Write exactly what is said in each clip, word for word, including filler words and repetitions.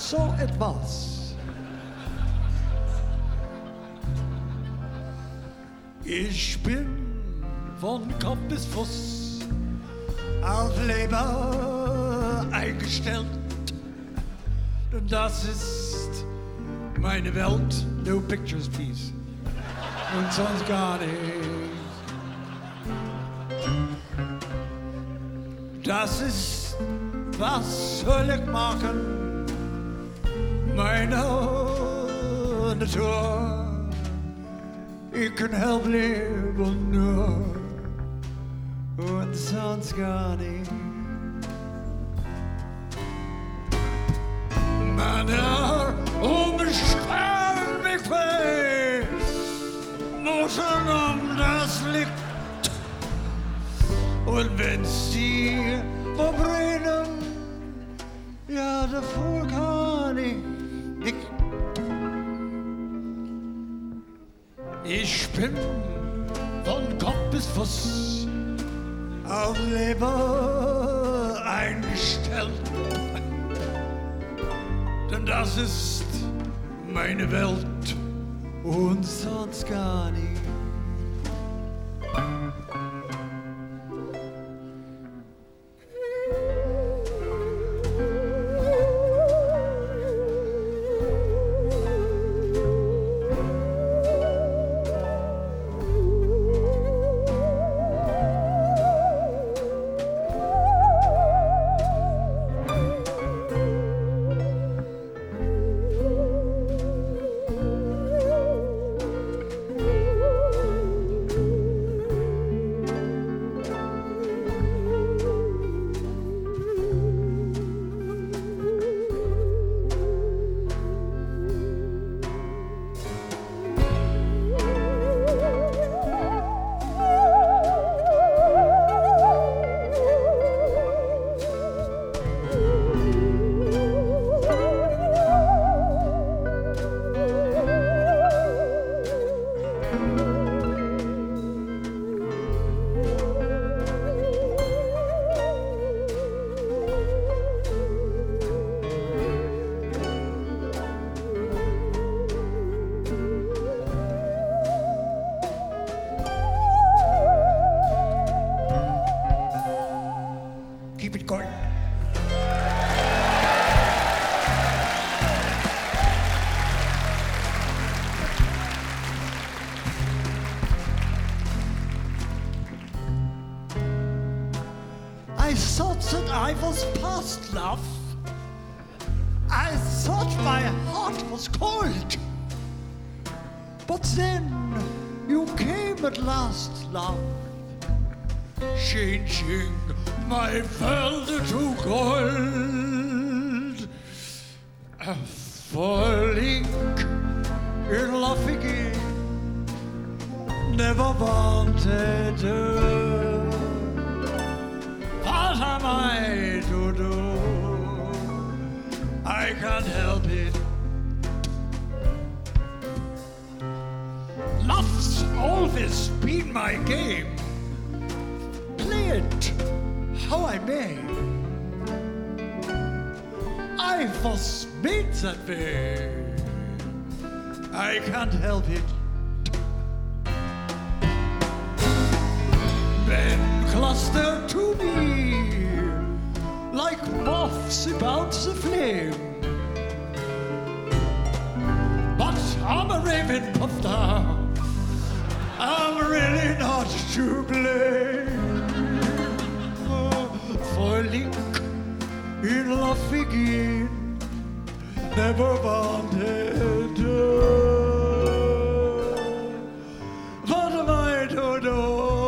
zo etwas. Ich bin von Kopf bis Fuß auf Leber eingestellt. Denn das ist meine Welt. No pictures, please. Und sonst gar nicht. Das ist, was soll ich machen? Meine Natur. Ich kann help leben nur und sonst gar nicht. Meine umstellen mich weh, müssen um das Licht. Und wenn sie verbrennen, ja, davor kann ich nicht. Ich bin von Kopf bis Fuß auf Leber eingestellt. Denn das ist meine Welt und sonst gar nicht. Keep it going. I thought that I was past love. I thought my heart was cold. But then you came at last, love, changing my Felder to gold. Uh, falling in love again, never wanted her. What am I to do? I can't help it. Love's always been my game. Play it how I may. I was made that way. I can't help it. Men cluster to me like moths about the flame. But I'm a raven puffed out. I'm really not to blame. Falling in love again, never wanted her. What am I to do?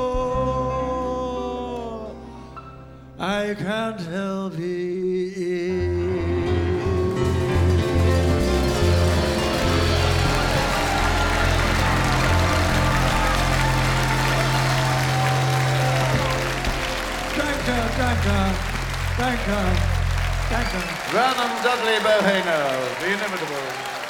I can't help it. Danke, danke, danke, danke. Vernon Dudley Bojano, the inimitable.